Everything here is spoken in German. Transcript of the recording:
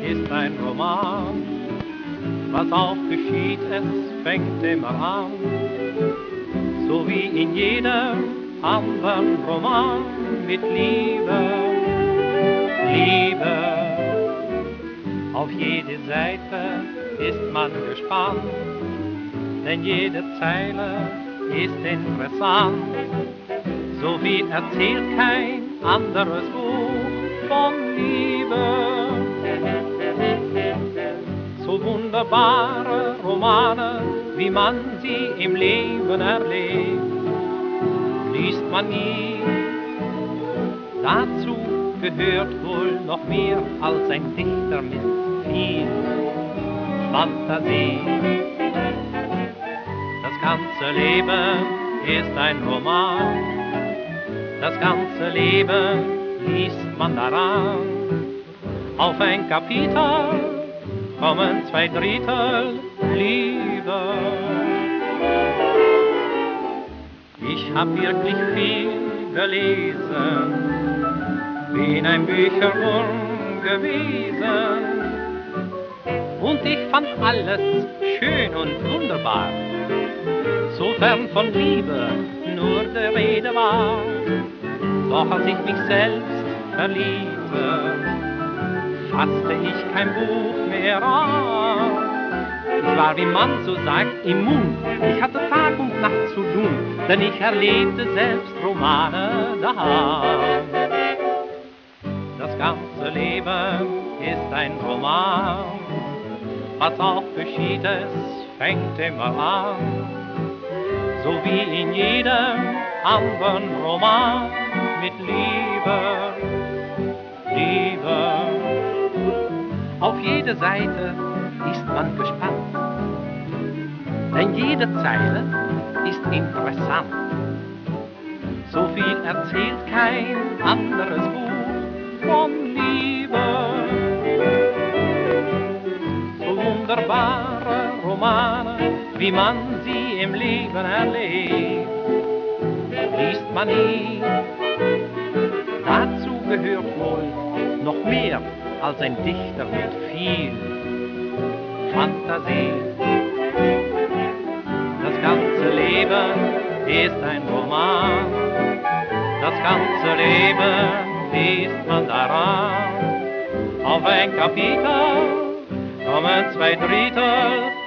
ist ein Roman. Was auch geschieht, es fängt immer an. So wie in jedem anderen Roman mit Liebe, Liebe. Auf jede Seite ist man gespannt, denn jede Zeile ist interessant. So viel erzählt kein anderes Buch von Liebe. So wunderbare Romane, wie man sie im Leben erlebt, liest man nie. Dazu gehört wohl noch mehr als ein Dichter mit viel Fantasie. Das ganze Leben ist ein Roman, das ganze Leben liest man daran. Auf ein Kapitel kommen 2/3 Liebe. Ich hab wirklich viel gelesen, bin ein Bücherwurm gewesen, und ich fand alles schön und wunderbar, sofern von Liebe nur die Rede war. Doch als ich mich selbst verliebte, fasste ich kein Buch mehr an. Ich war, wie man so sagt, immun. Ich hatte Tag und Nacht zu tun, denn ich erlebte selbst Romane daheim. Das ganze Leben ist ein Roman. Was auch geschieht, es fängt immer an. So wie in jedem anderen Roman mit Liebe, Liebe. Auf jede Seite ist man gespannt, denn jede Zeile ist interessant. So viel erzählt kein anderes Buch von Liebe. So wunderbare Romane, wie man sie im Leben erlebt, liest man nie. Dazu gehört wohl noch mehr als ein Dichter mit viel Fantasie. Das ganze Leben ist ein Roman, das ganze Leben liest man daran. Auf ein Kapitel kommen 2/3